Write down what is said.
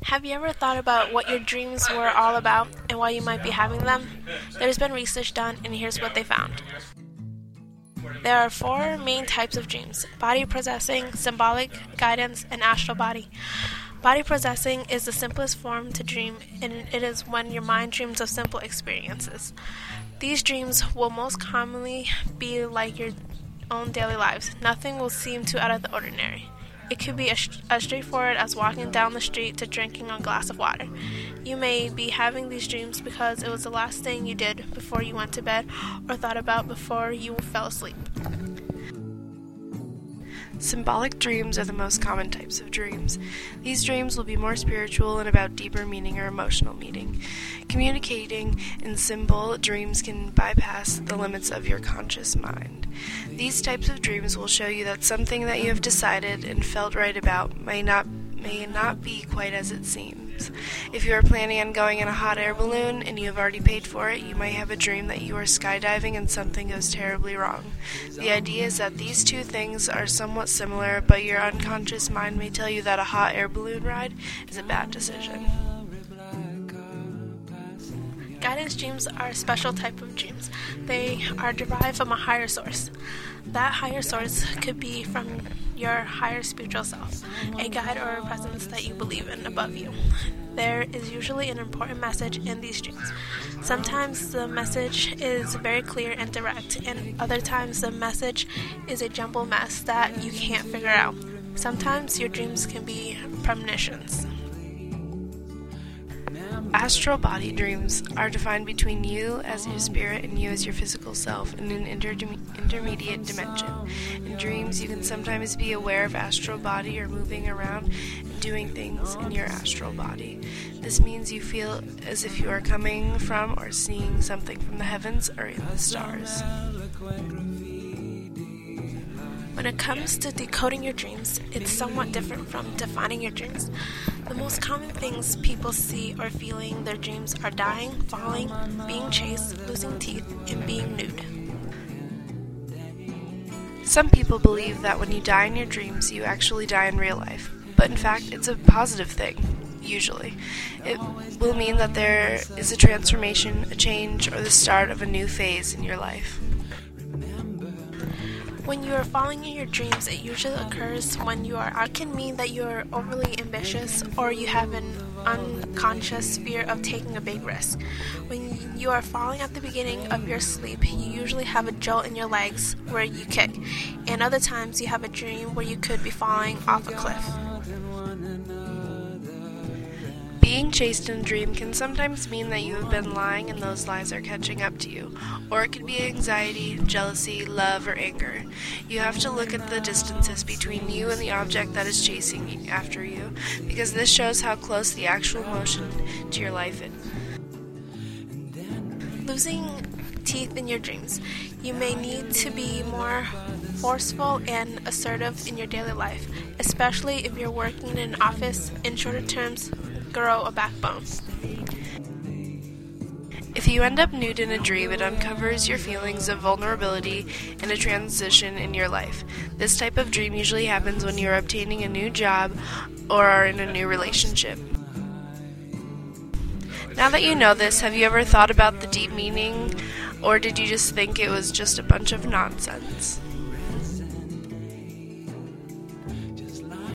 Have you ever thought about what your dreams were all about and why you might be having them? There's been research done, and here's what they found. There are four main types of dreams: body possessing, symbolic, guidance, and astral body. Body possessing is the simplest form to dream, and it is when your mind dreams of simple experiences. These dreams will most commonly be like your own daily lives. Nothing will seem too out of the ordinary. It could be as straightforward as walking down the street to drinking a glass of water. You may be having these dreams because it was the last thing you did before you went to bed or thought about before you fell asleep. Symbolic dreams are the most common types of dreams. These dreams will be more spiritual and about deeper meaning or emotional meaning. Communicating in symbol dreams can bypass the limits of your conscious mind. These types of dreams will show you that something that you have decided and felt right about may not be quite as it seems. If you are planning on going in a hot air balloon and you have already paid for it, you might have a dream that you are skydiving and something goes terribly wrong. The idea is that these two things are somewhat similar, but your unconscious mind may tell you that a hot air balloon ride is a bad decision. Guidance dreams are a special type of dreams. They are derived from a higher source. That higher source could be from your higher spiritual self, a guide or a presence that you believe in above you. There is usually an important message in these dreams. Sometimes the message is very clear and direct, and other times the message is a jumbled mess that you can't figure out. Sometimes your dreams can be premonitions. Astral body dreams are defined between you as your spirit and you as your physical self in an intermediate dimension. In dreams, you can sometimes be aware of astral body or moving around and doing things in your astral body. This means you feel as if you are coming from or seeing something from the heavens or in the stars. When it comes to decoding your dreams, it's somewhat different from defining your dreams. The most common things people see or feeling in their dreams are dying, falling, being chased, losing teeth, and being nude. Some people believe that when you die in your dreams, you actually die in real life, but in fact, it's a positive thing. Usually. It will mean that there is a transformation, a change, or the start of a new phase in your life. When you are falling in your dreams, it usually occurs when it can mean that you are overly ambitious or you have an unconscious fear of taking a big risk. When you are falling at the beginning of your sleep, you usually have a jolt in your legs where you kick, and other times you have a dream where you could be falling off a cliff. Being chased in a dream can sometimes mean that you have been lying and those lies are catching up to you, or it could be anxiety, jealousy, love, or anger. You have to look at the distances between you and the object that is chasing after you, because this shows how close the actual motion to your life is. Losing teeth in your dreams. You may need to be more forceful and assertive in your daily life, especially if you're working in an office. In shorter terms, grow a backbone. If you end up nude in a dream, it uncovers your feelings of vulnerability and a transition in your life. This type of dream usually happens when you are obtaining a new job or are in a new relationship. Now that you know this, have you ever thought about the deep meaning, or did you just think it was just a bunch of nonsense?